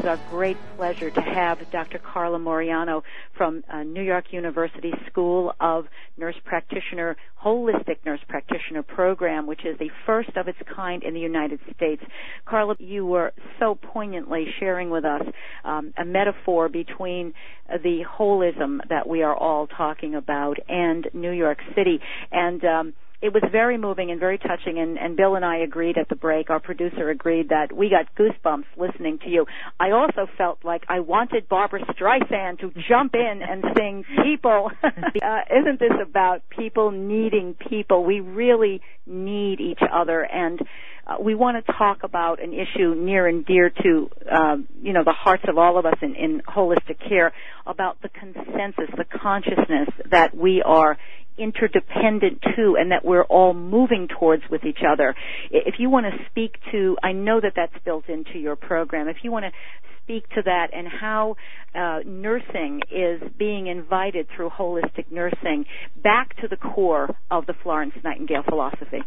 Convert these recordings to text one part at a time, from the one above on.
our great pleasure to have Dr. Carla Moriano from New York University School of Nurse Practitioner, Holistic Nurse Practitioner Program, which is the first of its kind in the United States. Carla, you were so poignantly sharing with us a metaphor between the holism that we are all talking about and New York City. And it was very moving and very touching, and Bill and I agreed at the break, our producer agreed, that we got goosebumps listening to you. I also felt like I wanted Barbara Streisand to jump in and sing People. Isn't this about people needing people? We really need each other, and we want to talk about an issue near and dear to, the hearts of all of us in holistic care, about the consensus, the consciousness that we are interdependent to and that we're all moving towards with each other. If you want to speak to, I know that that's built into your program, if you want to speak to that and how nursing is being invited through holistic nursing back to the core of the Florence Nightingale philosophy.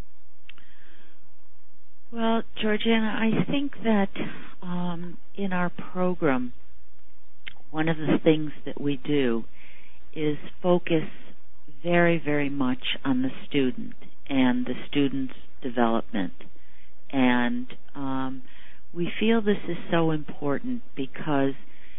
Well, Georgiana, I think that in our program, one of the things that we do is focus very, very much on the student and the student's development. And we feel this is so important because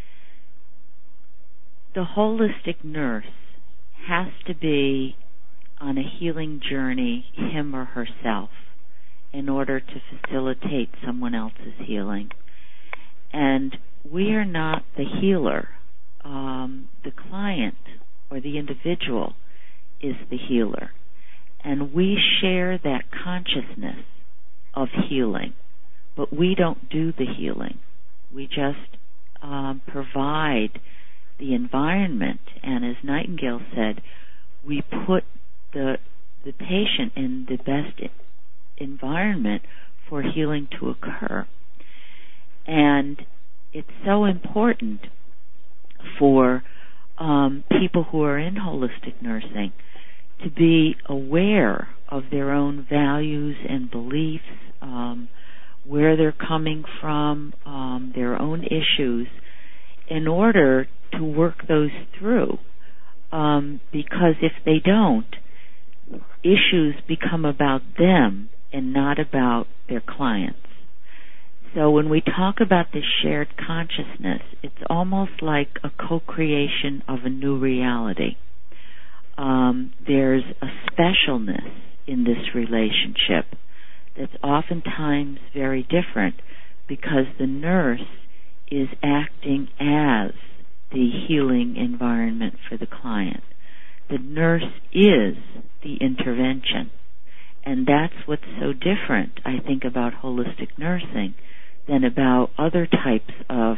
the holistic nurse has to be on a healing journey, him or herself, in order to facilitate someone else's healing. And we are not the healer. The client or the individual is the healer. And we share that consciousness of healing, but we don't do the healing. We just provide the environment, and as Nightingale said, we put the patient in the best environment for healing to occur. And it's so important for people who are in holistic nursing to be aware of their own values and beliefs, where they're coming from, their own issues, in order to work those through. Because if they don't, issues become about them and not about their clients. So when we talk about this shared consciousness, it's almost like a co-creation of a new reality. There's a specialness in this relationship that's oftentimes very different because the nurse is acting as the healing environment for the client. The nurse is the intervention. And that's what's so different, I think, about holistic nursing than about other types of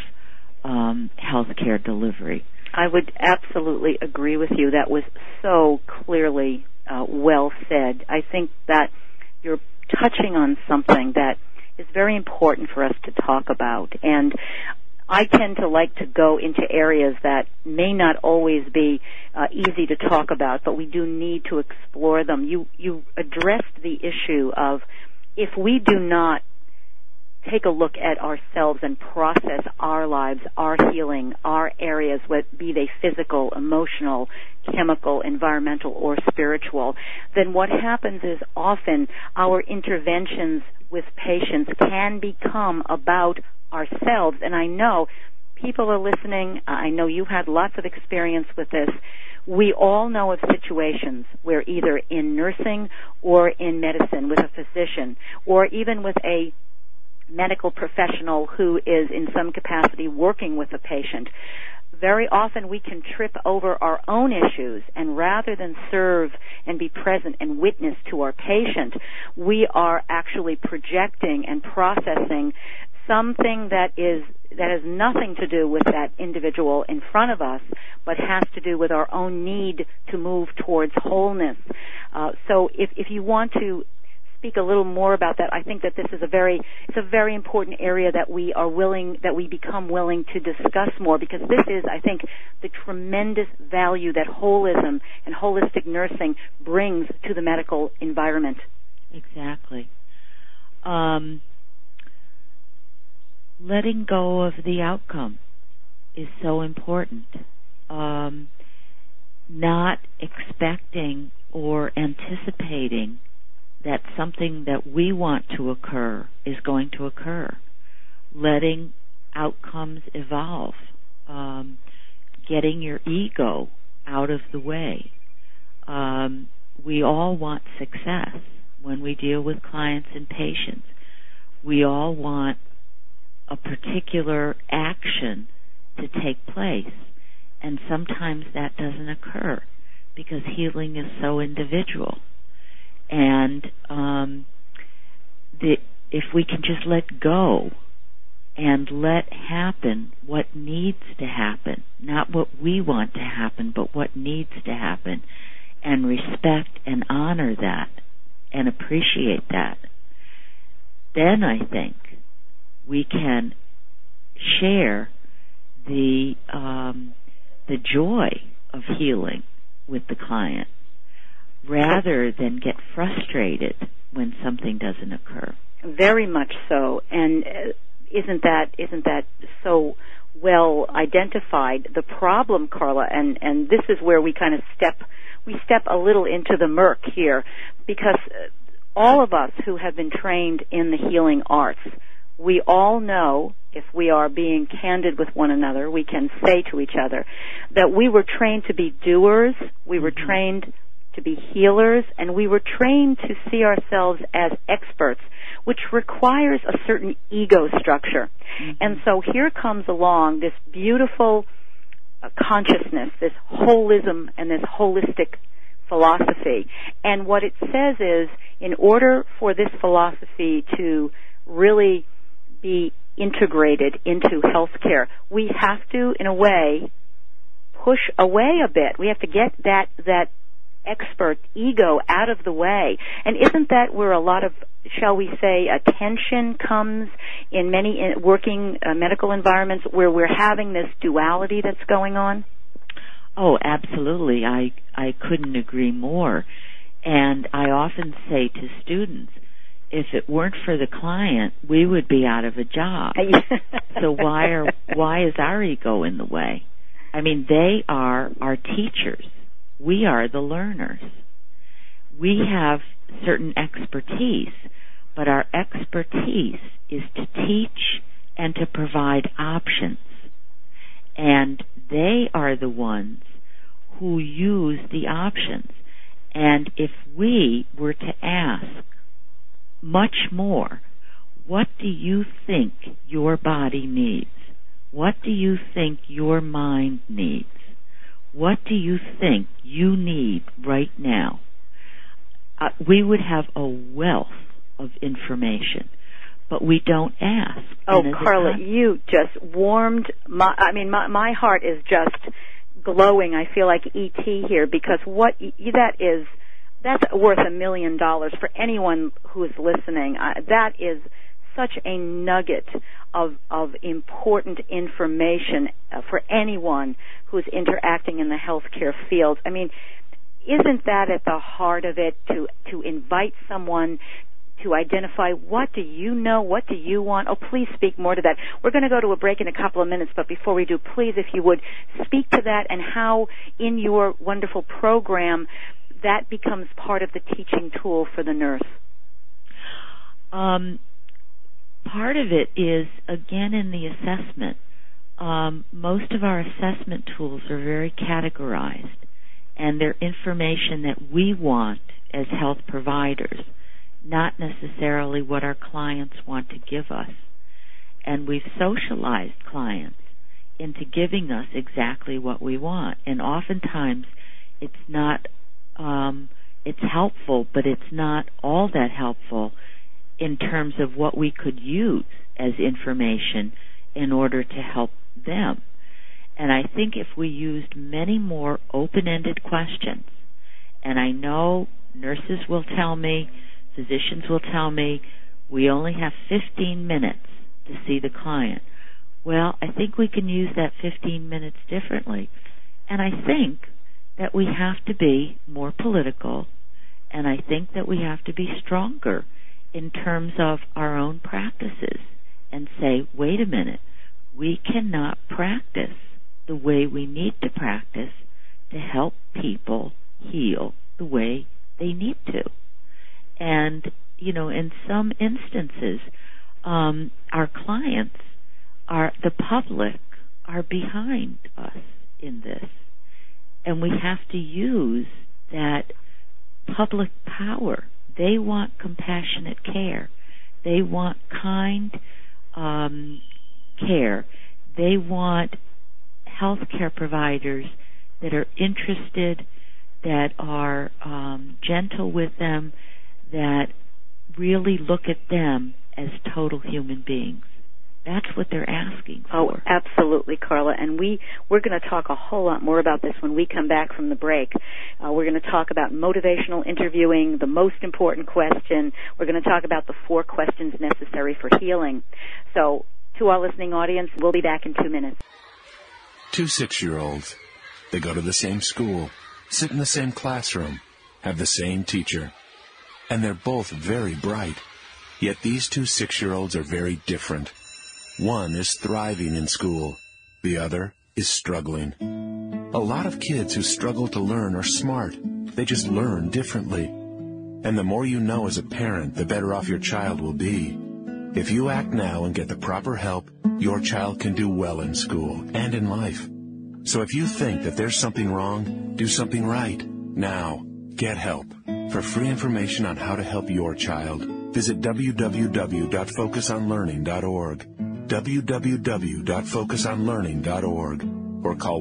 healthcare delivery. I would absolutely agree with you. That was so clearly well said. I think that you're touching on something that is very important for us to talk about. And I tend to like to go into areas that may not always be easy to talk about, but we do need to explore them. You addressed the issue of if we do not take a look at ourselves and process our lives, our healing, our areas, be they physical, emotional, chemical, environmental, or spiritual, then what happens is often our interventions with patients can become about ourselves. And I know people are listening. I know you had lots of experience with this. We all know of situations where either in nursing or in medicine with a physician or even with a medical professional who is in some capacity working with a patient, very often we can trip over our own issues, and rather than serve and be present and witness to our patient, we are actually projecting and processing something that has nothing to do with that individual in front of us, but has to do with our own need to move towards wholeness. So if you want to speak a little more about that, I think that this is a very important area that we become willing to discuss more, because this is, I think, the tremendous value that holism and holistic nursing brings to the medical environment. Exactly. letting go of the outcome is so important. Not expecting or anticipating that something that we want to occur is going to occur. Letting outcomes evolve. Getting your ego out of the way. We all want success when we deal with clients and patients. We all want a particular action to take place, and sometimes that doesn't occur because healing is so individual. And if we can just let go and let happen what needs to happen, not what we want to happen, but what needs to happen, and respect and honor that and appreciate that, then I think we can share the joy of healing with the client rather than get frustrated when something doesn't occur. Very much so. And isn't that so well identified? The problem, Carla, and this is where we kind of step a little into the murk here, because all of us who have been trained in the healing arts, we all know, if we are being candid with one another, we can say to each other that we were trained to be doers, we were trained to be healers, and we were trained to see ourselves as experts, which requires a certain ego structure. And so here comes along this beautiful consciousness, this holism and this holistic philosophy. And what it says is, in order for this philosophy to really be integrated into healthcare, we have to, in a way, push away a bit. We have to get that expert ego out of the way. And isn't that where a lot of, shall we say, attention comes in many working medical environments where we're having this duality that's going on? Oh, absolutely. I couldn't agree more. And I often say to students, if it weren't for the client, we would be out of a job. So why is our ego in the way? I mean, they are our teachers. We are the learners. We have certain expertise, but our expertise is to teach and to provide options. And they are the ones who use the options. And if we were to ask much more, what do you think your body needs? What do you think your mind needs? What do you think you need right now? We would have a wealth of information, but we don't ask. Oh, Carla, you just warmed my heart is just glowing. I feel like E.T. here, because that's worth $1 million for anyone who is listening. That is such a nugget of important information for anyone who's interacting in the healthcare field. I mean, isn't that at the heart of it, to invite someone to identify, what do you know, what do you want? Oh, please speak more to that. We're going to go to a break in a couple of minutes, but before we do, please, if you would, speak to that and how in your wonderful program that becomes part of the teaching tool for the nurse. Part of it is, again, in the assessment. Most of our assessment tools are very categorized, and they're information that we want as health providers, not necessarily what our clients want to give us. And we've socialized clients into giving us exactly what we want. And oftentimes it's not, it's helpful, but it's not all that helpful in terms of what we could use as information in order to help them. And I think if we used many more open-ended questions, and I know nurses will tell me, physicians will tell me, we only have 15 minutes to see the client. Well, I think we can use that 15 minutes differently. And I think that we have to be more political, and I think that we have to be stronger in terms of our own practices and say, wait a minute, we cannot practice the way we need to practice to help people heal the way they need to. And, in some instances, our clients, the public, are behind us in this. And we have to use that public power. They want compassionate care. They want kind care. They want healthcare providers that are interested, that are gentle with them, that really look at them as total human beings. That's what they're asking for. Oh, absolutely, Carla. And we're going to talk a whole lot more about this when we come back from the break. We're going to talk about motivational interviewing, the most important question. We're going to talk about the 4 questions necessary for healing. So, to our listening audience, we'll be back in 2 minutes. 2 6-year-olds. They go to the same school, sit in the same classroom, have the same teacher. And they're both very bright. Yet these 2 6-year-olds are very different. One is thriving in school. The other is struggling. A lot of kids who struggle to learn are smart. They just learn differently. And the more you know as a parent, the better off your child will be. If you act now and get the proper help, your child can do well in school and in life. So if you think that there's something wrong, do something right. Now, get help. For free information on how to help your child, visit www.focusonlearning.org. www.focusonlearning.org or call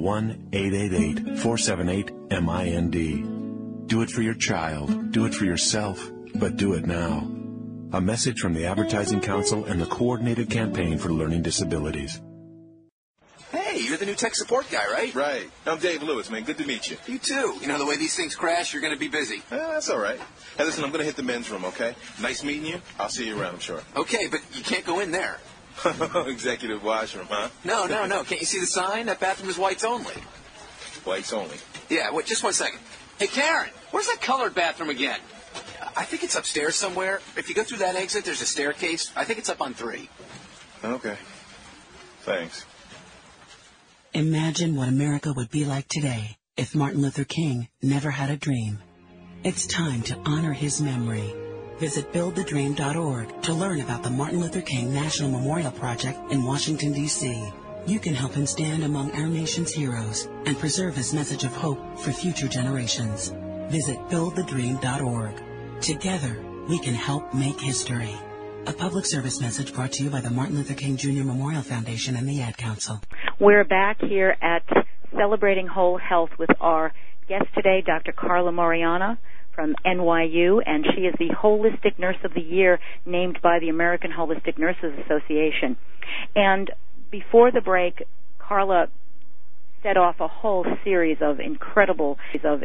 1-888-478-MIND. Do it for your child, do it for yourself, but do it now. A message from the Advertising Council and the Coordinated Campaign for Learning Disabilities. Hey, you're the new tech support guy, right? Right. I'm Dave Lewis, man. Good to meet you. You too. You know, the way these things crash, you're going to be busy. That's all right. Hey, listen, I'm going to hit the men's room, okay? Nice meeting you. I'll see you around, I'm sure. Okay, but you can't go in there. Executive washroom, huh? No. Can't you see the sign? That bathroom is whites only. Whites only? Yeah, wait, just 1 second. Hey, Karen, where's that colored bathroom again? I think it's upstairs somewhere. If you go through that exit, there's a staircase. I think it's up on 3. Okay. Thanks. Imagine what America would be like today if Martin Luther King never had a dream. It's time to honor his memory. Visit buildthedream.org to learn about the Martin Luther King National Memorial Project in Washington, D.C. You can help him stand among our nation's heroes and preserve his message of hope for future generations. Visit buildthedream.org. Together, we can help make history. A public service message brought to you by the Martin Luther King Jr. Memorial Foundation and the Ad Council. We're back here at Celebrating Whole Health with our guest today, Dr. Carla Mariana from NYU, and she is the Holistic Nurse of the Year named by the American Holistic Nurses Association. And before the break, Carla set off a whole series of incredible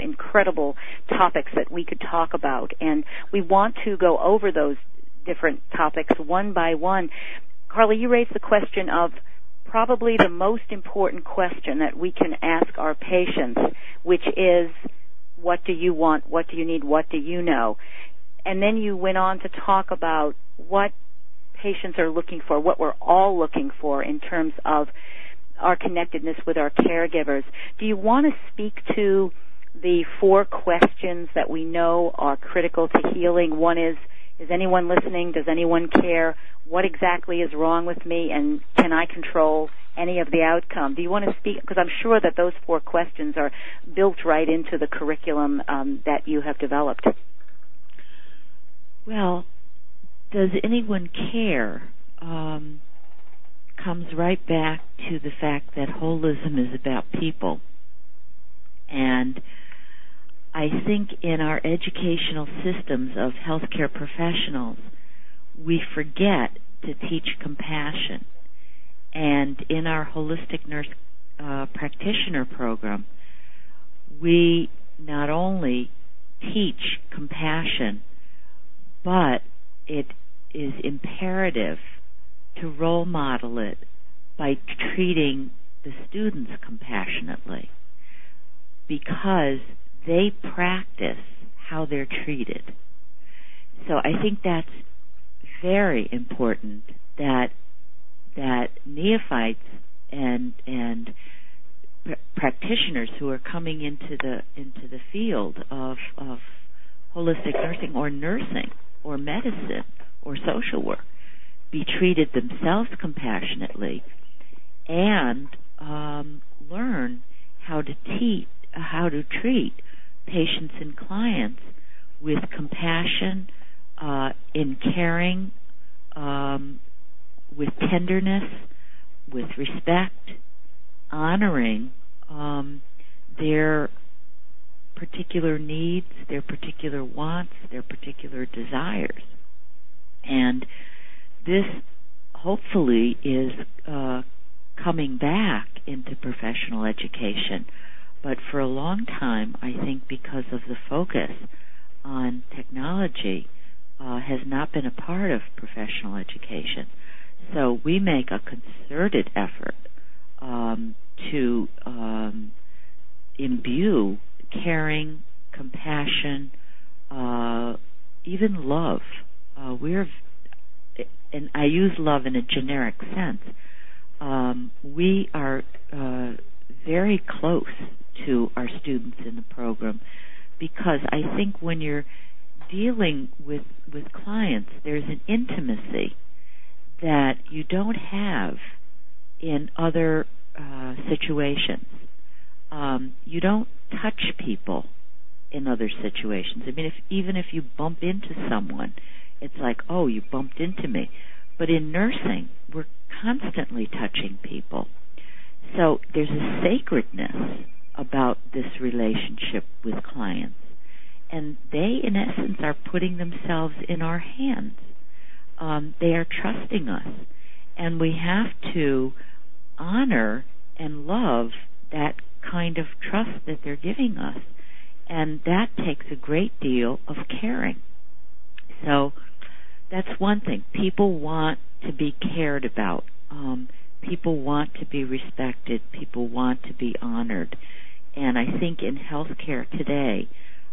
topics that we could talk about, and we want to go over those different topics one by one. Carla, you raised the question of probably the most important question that we can ask our patients, which is, what do you want, what do you need, what do you know? And then you went on to talk about what patients are looking for, what we're all looking for in terms of our connectedness with our caregivers. Do you want to speak to the 4 questions that we know are critical to healing? One is anyone listening? Does anyone care? What exactly is wrong with me, and can I control any of the outcome? Do you want to speak? Because I'm sure that those 4 questions are built right into the curriculum that you have developed. Well, does anyone care? Comes right back to the fact that holism is about people. And I think in our educational systems of healthcare professionals, we forget to teach compassion. And in our holistic nurse practitioner program, we not only teach compassion, but it is imperative to role model it by treating the students compassionately, because they practice how they're treated. So I think that's very important, that that neophytes and practitioners who are coming into the field of holistic nursing or medicine or social work be treated themselves compassionately and learn how to treat patients and clients with compassion, in caring, with tenderness, with respect, honoring their particular needs, their particular wants, their particular desires. And this hopefully is coming back into professional education. But for a long time, I think because of the focus on technology, has not been a part of professional education. So we make a concerted effort to imbue caring, compassion, even love. And I use love in a generic sense. We are very close to our students in the program because I think when you're dealing with clients, there's an intimacy that you don't have in other situations. You don't touch people in other situations. I mean, even if you bump into someone, it's like, oh, you bumped into me. But in nursing, we're constantly touching people. So there's a sacredness about this relationship with clients. And they, in essence, are putting themselves in our hands. They are trusting us. And we have to honor and love that kind of trust that they're giving us. And that takes a great deal of caring. So that's one thing. People want to be cared about. People want to be respected. People want to be honored. And I think in healthcare today,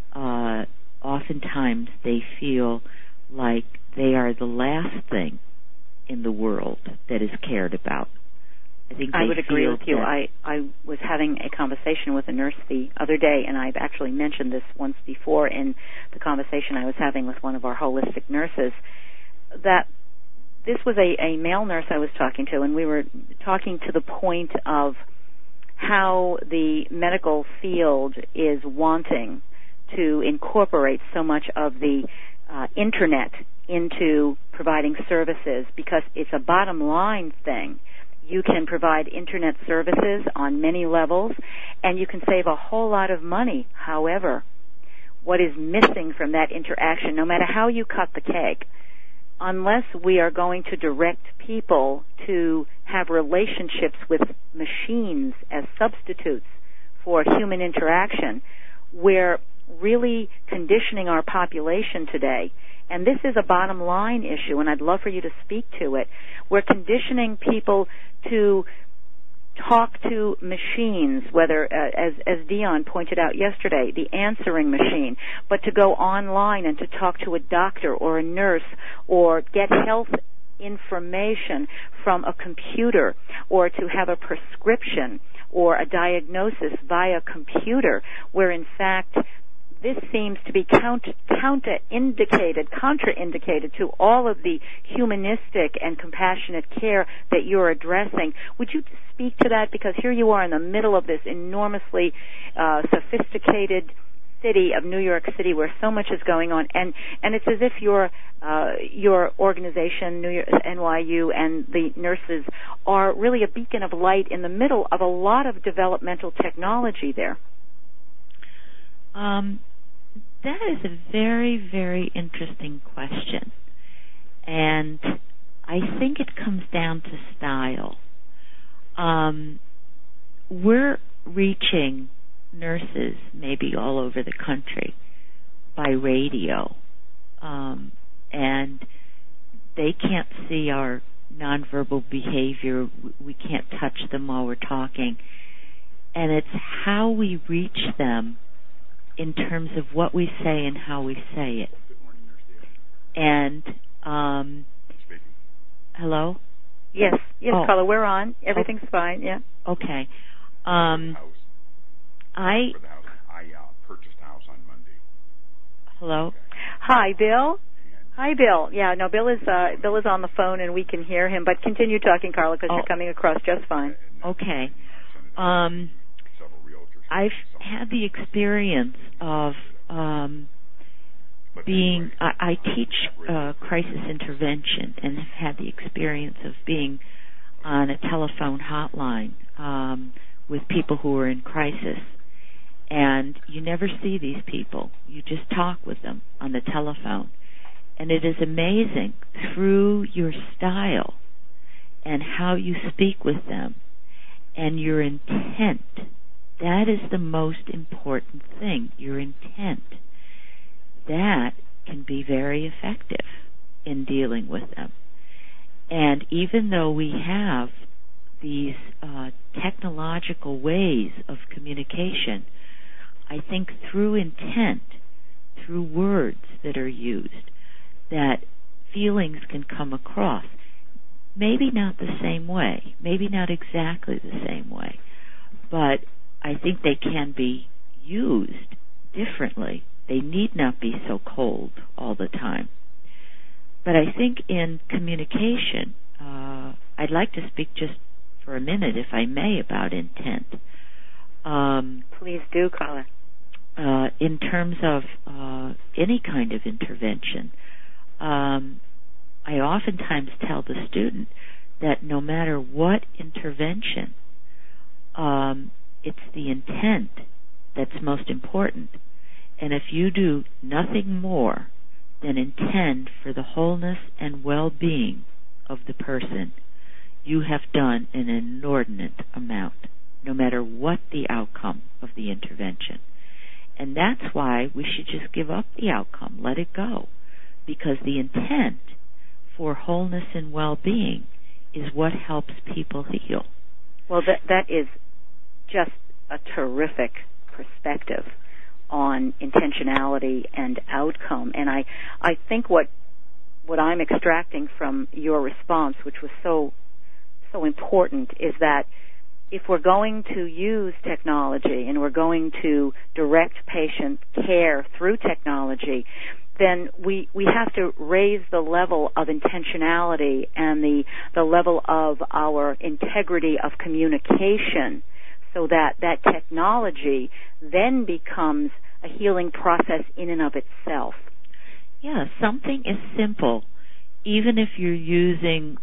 oftentimes they feel like they are the last thing in the world that is cared about. I would agree with you. I was having a conversation with a nurse the other day, and I've actually mentioned this once before in the conversation I was having with one of our holistic nurses, that this was a male nurse I was talking to, and we were talking to the point of how the medical field is wanting to incorporate so much of the Internet into providing services because it's a bottom line thing. You can provide Internet services on many levels, and you can save a whole lot of money. However, what is missing from that interaction, no matter how you cut the cake, unless we are going to direct people to have relationships with machines as substitutes for human interaction, we're really conditioning our population today. And this is a bottom line issue, and I'd love for you to speak to it. We're conditioning people to talk to machines, whether, as Dion pointed out yesterday, the answering machine, but to go online and to talk to a doctor or a nurse or get health information from a computer or to have a prescription or a diagnosis via computer, where in fact this seems to be contraindicated to all of the humanistic and compassionate care that you're addressing. Would you speak to that? Because here you are in the middle of this enormously sophisticated city of New York City where so much is going on, and it's as if your organization, NYU, and the nurses are really a beacon of light in the middle of a lot of developmental technology there. That is a very, very interesting question. And I think it comes down to style. We're reaching nurses maybe all over the country by radio. And they can't see our nonverbal behavior. We can't touch them while we're talking. And it's how we reach them in terms of what we say and how we say it. And, hello? Yes, Oh. Carla, we're on. Everything's fine, yeah. Okay. I purchased a house on Monday. Hello? Hi, Bill. Hi, Bill. Yeah, no, Bill is on the phone and we can hear him, but continue talking, Carla, because you're coming across just fine. Okay. I've had the experience of being, I teach crisis intervention and have had the experience of being on a telephone hotline with people who are in crisis. And you never see these people. You just talk with them on the telephone. And it is amazing through your style and how you speak with them and your intent. That is the most important thing, your intent. That can be very effective in dealing with them. And even though we have these technological ways of communication, I think through intent, through words that are used, that feelings can come across. Maybe not the same way, maybe not exactly the same way, but I think they can be used differently. They need not be so cold all the time. But I think in communication, I'd like to speak just for a minute, if I may, about intent. Please do, Carla. In terms of any kind of intervention, I oftentimes tell the student that no matter what intervention, it's the intent that's most important. And if you do nothing more than intend for the wholeness and well-being of the person, you have done an inordinate amount, no matter what the outcome of the intervention. And that's why we should just give up the outcome, let it go, because the intent for wholeness and well-being is what helps people heal. Well, that is just a terrific perspective on intentionality and outcome. And I think what I'm extracting from your response, which was so important, is that if we're going to use technology and we're going to direct patient care through technology, then we have to raise the level of intentionality and the level of our integrity of communication, so that technology then becomes a healing process in and of itself. Yeah, something as simple, even if you're using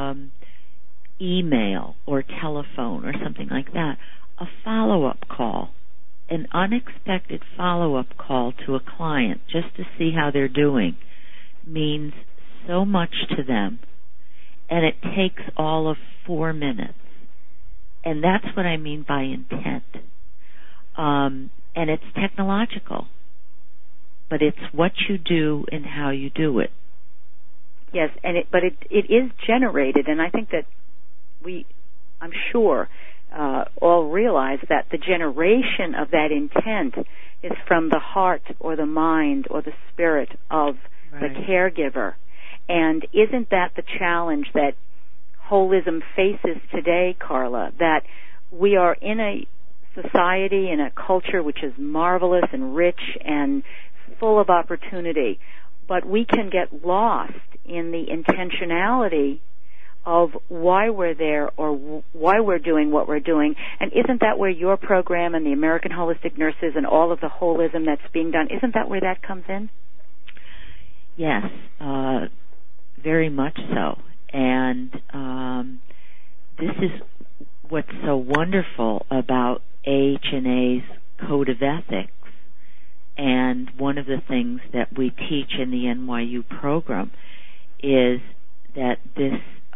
email or telephone or something like that, a follow-up call, an unexpected follow-up call to a client just to see how they're doing means so much to them, and it takes all of 4 minutes. And that's what I mean by intent. And it's technological, but it's what you do and how you do it. Yes, but it is generated, and I think that I'm sure, all realize that the generation of that intent is from the heart or the mind or the spirit of the caregiver. And isn't that the challenge that holism faces today, Carla, that we are in a society, in a culture which is marvelous and rich and full of opportunity, but we can get lost in the intentionality of why we're there or why we're doing what we're doing. And isn't that where your program and the American Holistic Nurses and all of the holism that's being done, isn't that where that comes in? Yes, very much so. And this is what's so wonderful about AHNA's Code of Ethics. And one of the things that we teach in the NYU program is that this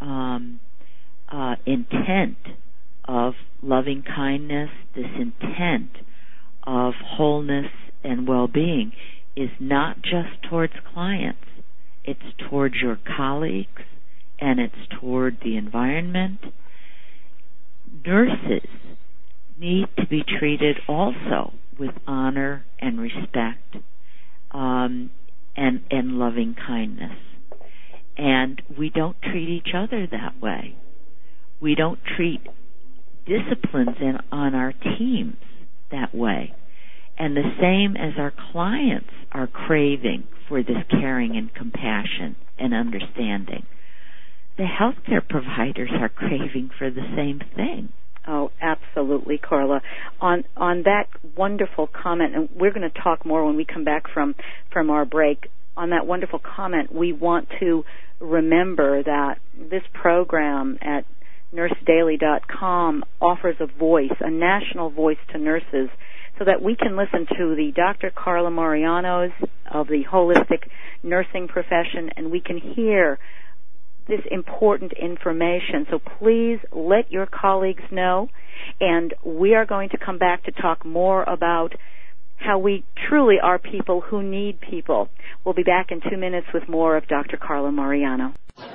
intent of loving kindness, this intent of wholeness and well-being is not just towards clients. It's towards your colleagues, and it's toward the environment. Nurses need to be treated also with honor and respect and loving kindness. And we don't treat each other that way. We don't treat disciplines on our teams that way. And the same as our clients are craving for this caring and compassion and understanding. The healthcare providers are craving for the same thing. Oh, absolutely, Carla. On that wonderful comment, and we're going to talk more when we come back from our break, on that wonderful comment, we want to remember that this program at nursedaily.com offers a voice, a national voice to nurses, so that we can listen to the Dr. Carla Marianos of the holistic nursing profession, and we can hear this important information. So please let your colleagues know, and we are going to come back to talk more about how we truly are people who need people. We'll be back in 2 minutes with more of Dr. Carla Mariano.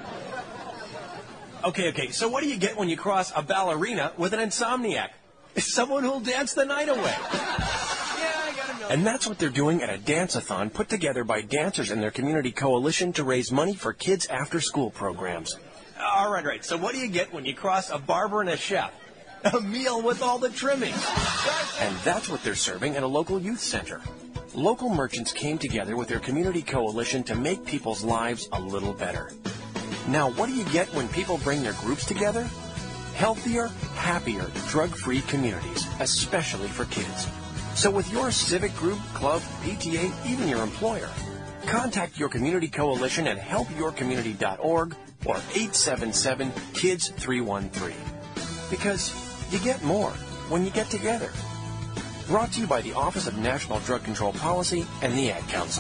Okay, so what do you get when you cross a ballerina with an insomniac? Someone who'll dance the night away. And that's what they're doing at a dance-a-thon put together by dancers and their community coalition to raise money for kids' after-school programs. All right. So what do you get when you cross a barber and a chef? A meal with all the trimmings. And that's what they're serving at a local youth center. Local merchants came together with their community coalition to make people's lives a little better. Now, what do you get when people bring their groups together? Healthier, happier, drug-free communities, especially for kids. So with your civic group, club, PTA, even your employer, contact your community coalition at helpyourcommunity.org or 877-KIDS-313. Because you get more when you get together. Brought to you by the Office of National Drug Control Policy and the Ad Council.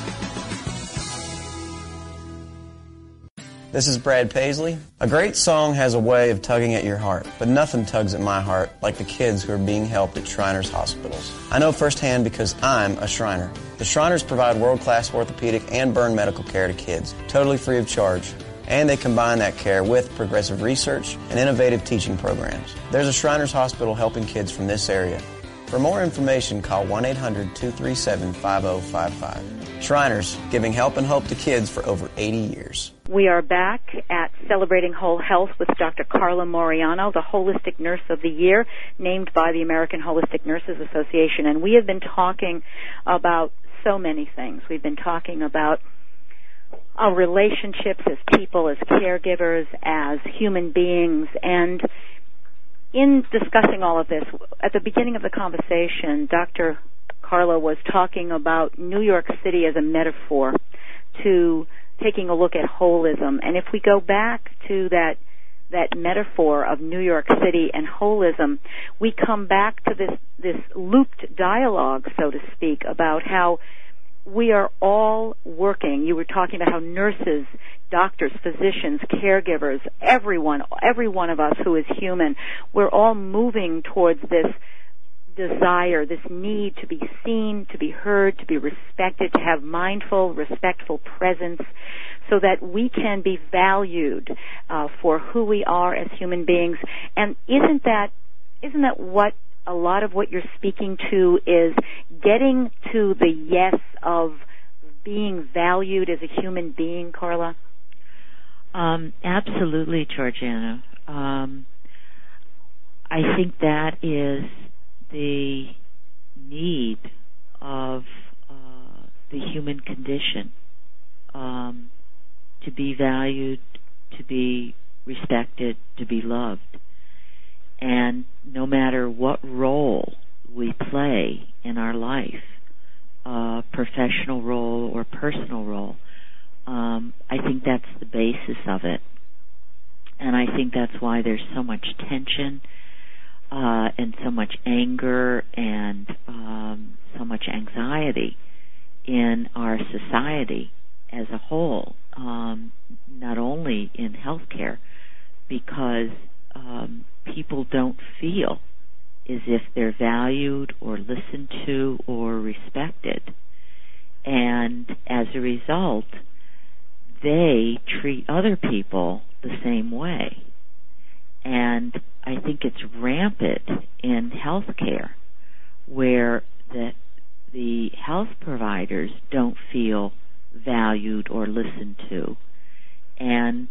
This is Brad Paisley. A great song has a way of tugging at your heart, but nothing tugs at my heart like the kids who are being helped at Shriners Hospitals. I know firsthand because I'm a Shriner. The Shriners provide world-class orthopedic and burn medical care to kids, totally free of charge. And they combine that care with progressive research and innovative teaching programs. There's a Shriners Hospital helping kids from this area. For more information, call 1-800-237-5055. Shriners, giving help and hope to kids for over 80 years. We are back at Celebrating Whole Health with Dr. Carla Mariano, the Holistic Nurse of the Year, named by the American Holistic Nurses Association. And we have been talking about so many things. We've been talking about our relationships as people, as caregivers, as human beings. And in discussing all of this, at the beginning of the conversation, Dr. Carla was talking about New York City as a metaphor to taking a look at holism. And if we go back to that metaphor of New York City and holism, we come back to this looped dialogue, so to speak, about how we are all working. You were talking about how nurses, doctors, physicians, caregivers, every one of us who is human, we're all moving towards this desire, this need to be seen, to be heard, to be respected, to have mindful, respectful presence so that we can be valued for who we are as human beings. And isn't that what a lot of what you're speaking to is, getting to the yes of being valued as a human being, Carla? Absolutely, Georgiana. I think that is the need of the human condition, to be valued, to be respected, to be loved. And no matter what role we play in our life, professional role or personal role, I think that's the basis of it. And I think that's why there's so much tension and so much anger and so much anxiety in our society as a whole, not only in healthcare, because people don't feel as if they're valued or listened to or respected. And as a result, they treat other people the same way. And I think it's rampant in healthcare, where the health providers don't feel valued or listened to. And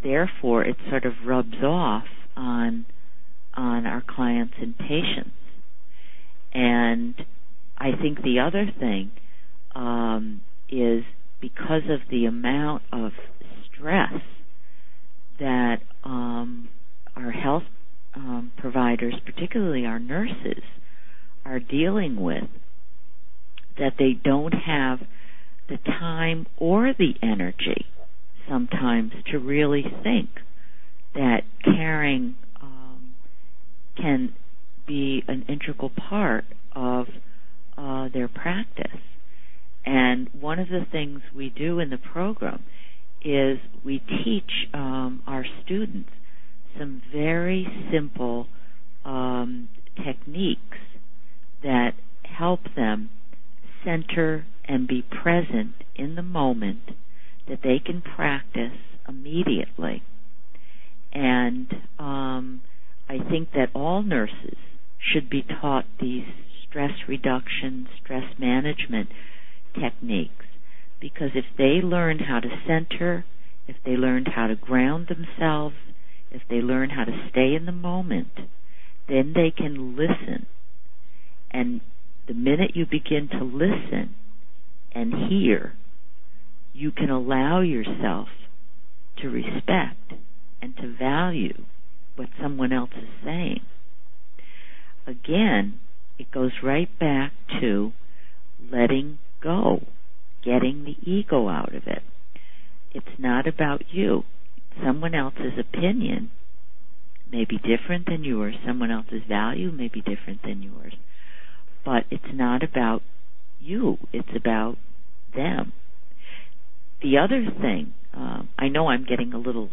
therefore it sort of rubs off on our clients and patients. And I think the other thing is because of the amount of stress that our health providers, particularly our nurses, are dealing with, that they don't have the time or the energy sometimes to really think that caring can be an integral part of their practice. And one of the things we do in the program is we teach our students some very simple techniques that help them center and be present in the moment, that they can practice immediately. And I think that all nurses should be taught these stress reduction, stress management techniques, because if they learn how to center, if they learn how to ground themselves, if they learn how to stay in the moment, then they can listen. And the minute you begin to listen and hear, you can allow yourself to respect and to value what someone else is saying. Again, it goes right back to letting go, getting the ego out of it. It's not about you. Someone else's opinion may be different than yours. Someone else's value may be different than yours. But it's not about you. It's about them. The other thing, I know I'm getting a little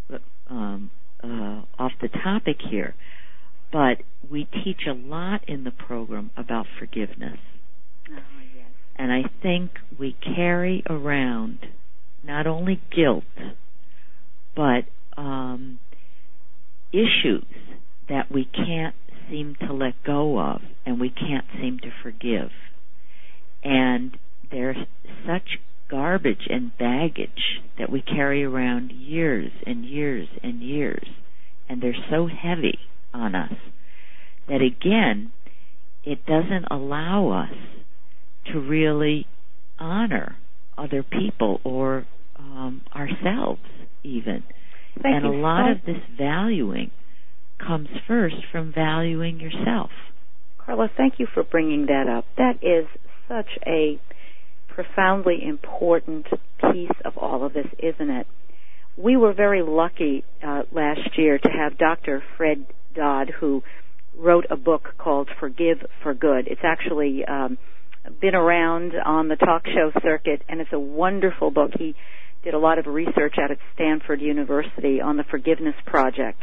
off the topic here, but we teach a lot in the program about forgiveness. Oh, yes. And I think we carry around not only guilt, but issues that we can't seem to let go of and we can't seem to forgive. And there's such garbage and baggage that we carry around years and years and years, and they're so heavy on us that, again, it doesn't allow us to really honor other people or ourselves even. And a lot of this valuing comes first from valuing yourself. Carla, thank you for bringing that up. That is such a profoundly important piece of all of this, isn't it? We were very lucky last year to have Dr. Fred Dodd, who wrote a book called Forgive for Good. It's actually been around on the talk show circuit, and it's a wonderful book. He did a lot of research out at Stanford University on the Forgiveness Project.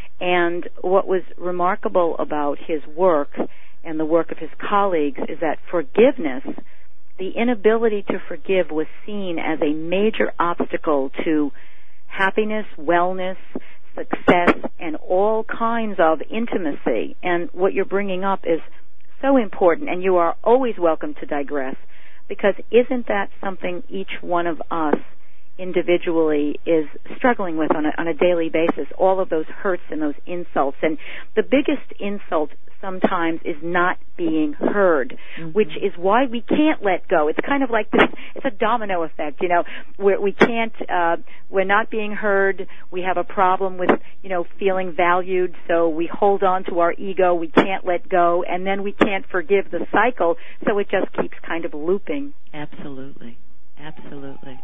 And what was remarkable about his work and the work of his colleagues is that forgiveness, the inability to forgive, was seen as a major obstacle to happiness, wellness, success, and all kinds of intimacy. And what you're bringing up is so important, and you are always welcome to digress, because isn't that something each one of us individually is struggling with on a daily basis, all of those hurts and those insults. And the biggest insult sometimes is not being heard, which is why we can't let go. It's kind of like this, it's a domino effect, you know, where we can't, we're not being heard, we have a problem with, you know, feeling valued, so we hold on to our ego, we can't let go, and then we can't forgive the cycle, so it just keeps kind of looping. Absolutely. Absolutely.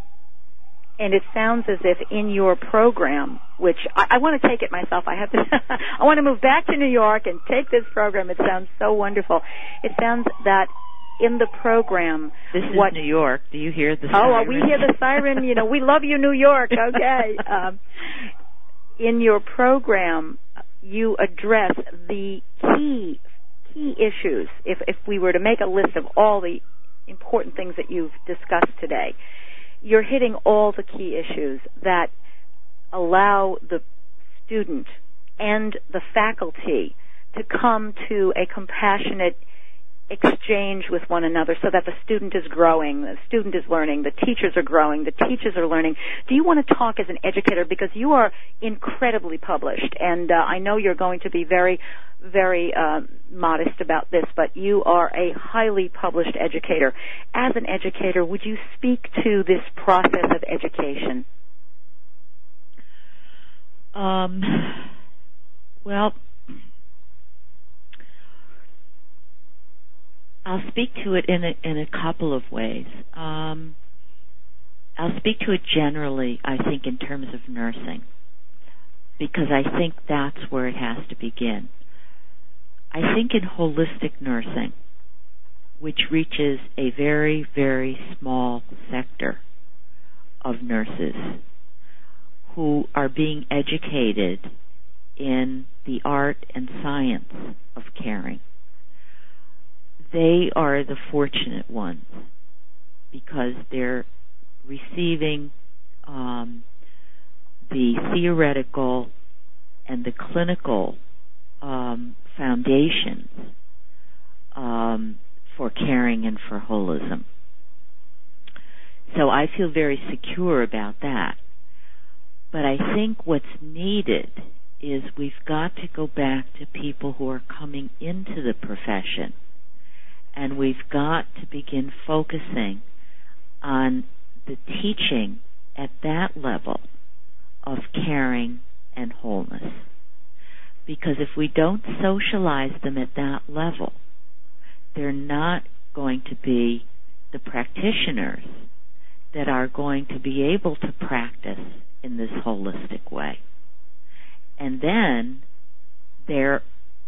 And it sounds as if in your program, which I want to take it myself, I have to, I want to move back to New York and take this program. It sounds so wonderful. It sounds that in the program, this is New York. Do you hear the siren? Oh, we hear the siren. You know, we love you, New York. Okay. In your program, you address the key issues. If we were to make a list of all the important things that you've discussed today, you're hitting all the key issues that allow the student and the faculty to come to a compassionate exchange with one another so that the student is growing, the student is learning, the teachers are growing, the teachers are learning. Do you want to talk as an educator, because you are incredibly published, and I know you're going to be very, very modest about this, but you are a highly published educator. As an educator, would you speak to this process of education? Well, I'll speak to it in a couple of ways. I'll speak to it generally, I think, in terms of nursing, because I think that's where it has to begin. I think in holistic nursing, which reaches a very, very small sector of nurses who are being educated in the art and science of caring, they are the fortunate ones because they're receiving the theoretical and the clinical foundations for caring and for holism. So I feel very secure about that. But I think what's needed is we've got to go back to people who are coming into the profession, and we've got to begin focusing on the teaching at that level of caring and wholeness. Because if we don't socialize them at that level, they're not going to be the practitioners that are going to be able to practice in this holistic way. And then their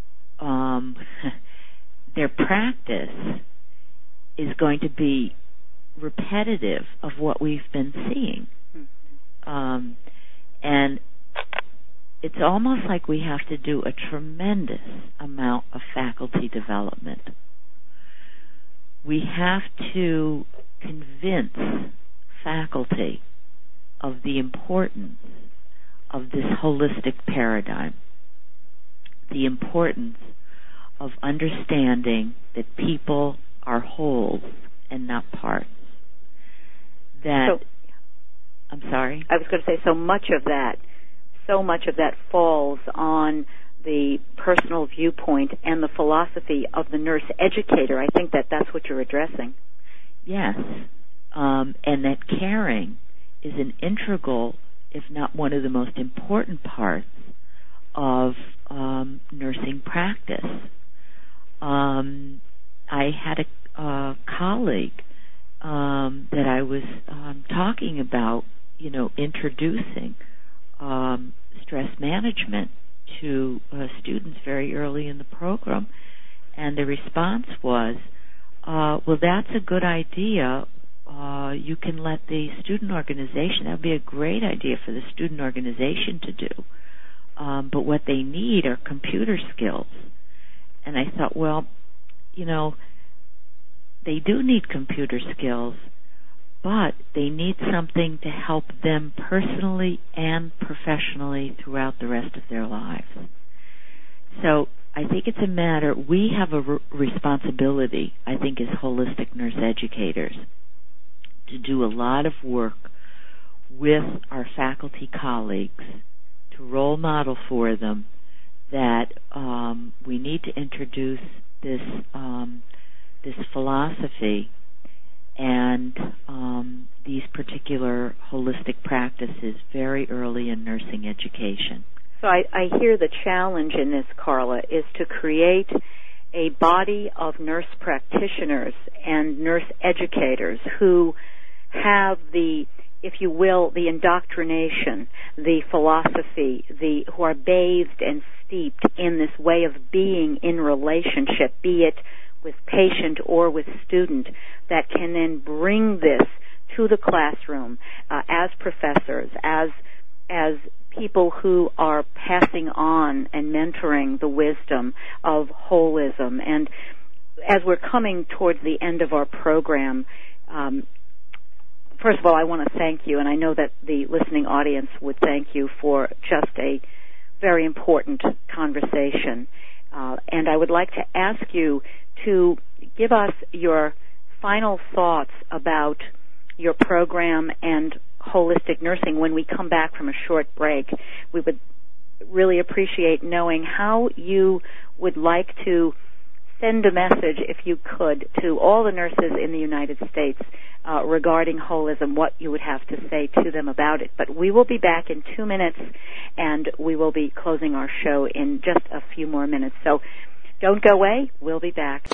practice is going to be repetitive of what we've been seeing. And it's almost like we have to do a tremendous amount of faculty development. We have to convince faculty of the importance of this holistic paradigm, the importance of understanding that people are wholes and not parts. I'm sorry? I was going to say so much of that falls on the personal viewpoint and the philosophy of the nurse educator. I think that's what you're addressing. Yes, and that caring is an integral, if not one of the most important parts of nursing practice. I had a colleague that I was talking about, introducing stress management to students very early in the program, and the response was, well, that's a good idea. You can let the student organization, that would be a great idea for the student organization to do. But what they need are computer skills. And I thought, well, they do need computer skills, but they need something to help them personally and professionally throughout the rest of their lives. So I think it's a matter, we have a responsibility, I think, as holistic nurse educators, to do a lot of work with our faculty colleagues to role model for them that we need to introduce this philosophy and these particular holistic practices very early in nursing education. So I hear the challenge in this, Carla, is to create a body of nurse practitioners and nurse educators who have the, if you will, the indoctrination, the philosophy, who are bathed and steeped in this way of being in relationship, be it with patient or with student, that can then bring this to the classroom as professors, as people who are passing on and mentoring the wisdom of holism. And as we're coming towards the end of our program, first of all, I want to thank you, and I know that the listening audience would thank you for just a very important conversation. And I would like to ask you to give us your final thoughts about your program and holistic nursing when we come back from a short break. We would really appreciate knowing how you would like to send a message, if you could, to all the nurses in the United States regarding holism, what you would have to say to them about it. But we will be back in 2 minutes, and we will be closing our show in just a few more minutes. So don't go away. We'll be back.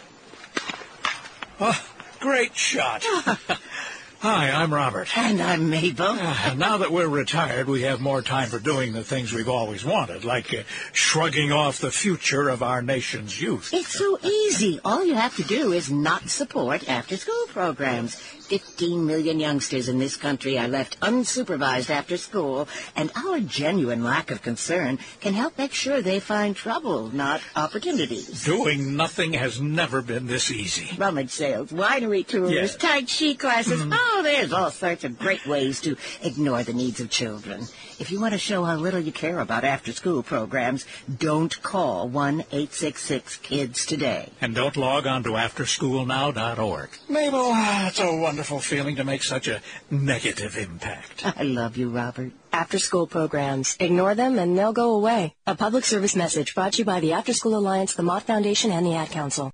Oh, great shot. Hi, I'm Robert. And I'm Mabel. Now that we're retired, we have more time for doing the things we've always wanted, like shrugging off the future of our nation's youth. It's so easy. All you have to do is not support after-school programs. 15 million youngsters in this country are left unsupervised after school, and our genuine lack of concern can help make sure they find trouble, not opportunities. Doing nothing has never been this easy. Rummage sales, winery tours, Tai Chi classes. Oh, there's all sorts of great ways to ignore the needs of children. If you want to show how little you care about after-school programs, don't call 1-866-KIDS today. And don't log on to afterschoolnow.org. Mabel, it's a wonderful feeling to make such a negative impact. I love you, Robert. After-school programs. Ignore them and they'll go away. A public service message brought to you by the After School Alliance, the Mott Foundation, and the Ad Council.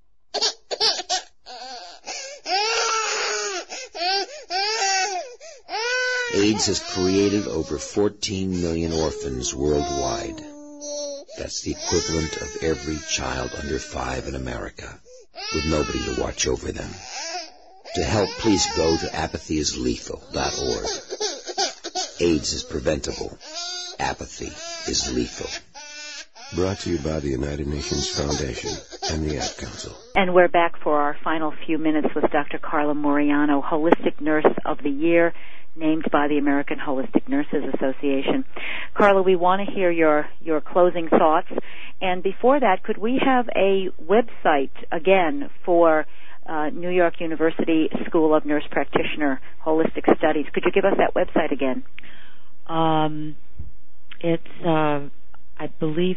AIDS has created over 14 million orphans worldwide. That's the equivalent of every child under 5 in America, with nobody to watch over them. To help, please go to apathyIsLethal.org. AIDS is preventable. Apathy is lethal. Brought to you by the United Nations Foundation and the Ad Council. And we're back for our final few minutes with Dr. Carla Moriano, Holistic Nurse of the Year, named by the American Holistic Nurses Association. Carla, we want to hear your closing thoughts. And before that, could we have a website, again, for New York University School of Nurse Practitioner Holistic Studies? Could you give us that website again? It's, I believe,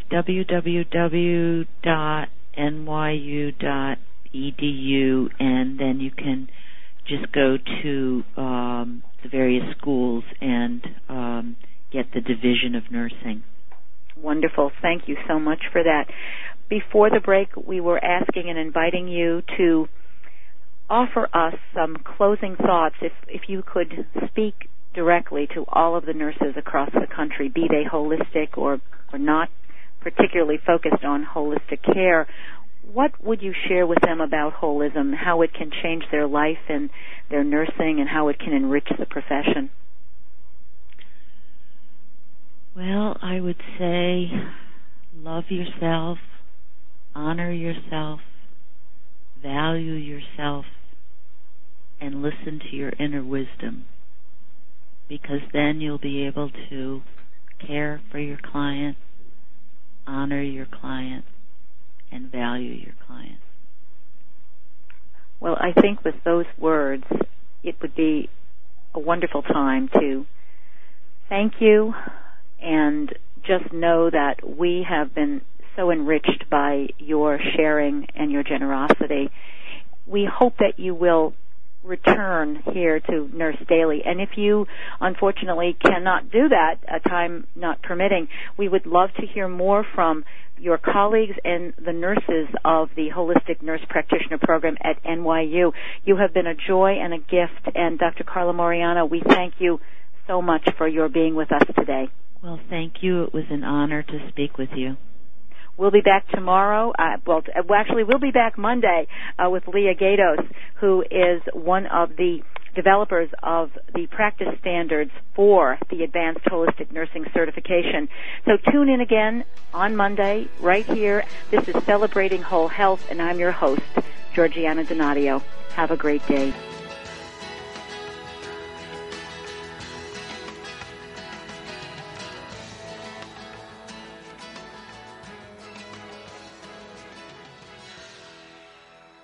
www.nyu.edu, and then you can just go to the various schools and get the Division of Nursing. Wonderful. Thank you so much for that. Before the break, we were asking and inviting you to offer us some closing thoughts. If you could speak directly to all of the nurses across the country, be they holistic or not particularly focused on holistic care, what would you share with them about holism, how it can change their life and their nursing, and how it can enrich the profession? Well, I would say love yourself, honor yourself, value yourself, and listen to your inner wisdom, because then you'll be able to care for your client, honor your client, and value your client. Well, I think with those words, it would be a wonderful time to thank you and just know that we have been so enriched by your sharing and your generosity. We hope that you will return here to Nurse Daily. And if you, unfortunately, cannot do that, time not permitting, we would love to hear more from your colleagues and the nurses of the Holistic Nurse Practitioner Program at NYU. You have been a joy and a gift. And Dr. Carla Moriano, we thank you so much for your being with us today. Well, thank you. It was an honor to speak with you. We'll be back tomorrow. We'll be back Monday with Leah Gatos, who is one of the developers of the practice standards for the Advanced Holistic Nursing Certification. So tune in again on Monday right here. This is Celebrating Whole Health, and I'm your host, Georgiana Donadio. Have a great day.